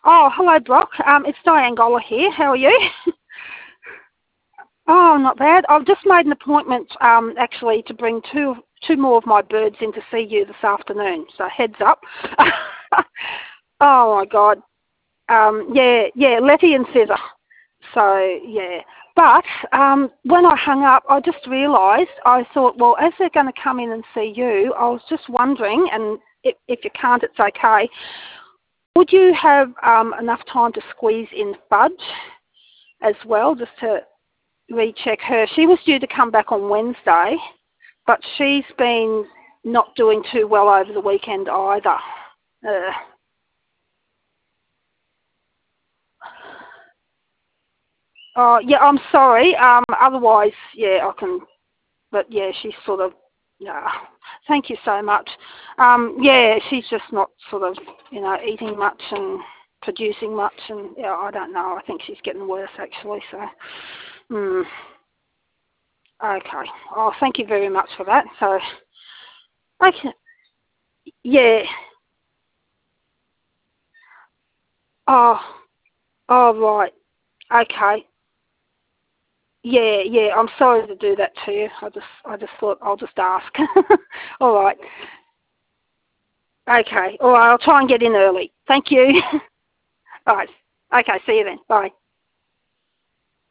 Oh, hello, Brock. It's Diane Goller here. How are you? Oh, not bad. I've just made an appointment, actually, to bring two more of my birds in to see you this afternoon. So heads up. Oh my God. Yeah, Letty and Feather. So yeah. But when I hung up, I just realised, I thought, well, as they're going to come in and see you, I was just wondering, and if you can't, it's okay. Would you have enough time to squeeze in Fudge as well, just to recheck her? She was due to come back on Wednesday, but she's been not doing too well over the weekend either. Oh, yeah, I'm sorry. Otherwise, yeah, I can, but yeah, she's sort of, yeah, thank you so much. Yeah, she's just not sort of, eating much and producing much, and yeah, I don't know. I think she's getting worse actually. So, okay. Oh, thank you very much for that. So, okay, yeah. Oh, oh, right. Okay. Yeah. I'm sorry to do that to you. I just thought I'll just ask. All right. Okay. All right. I'll try and get in early. Thank you. All right. Okay. See you then. Bye.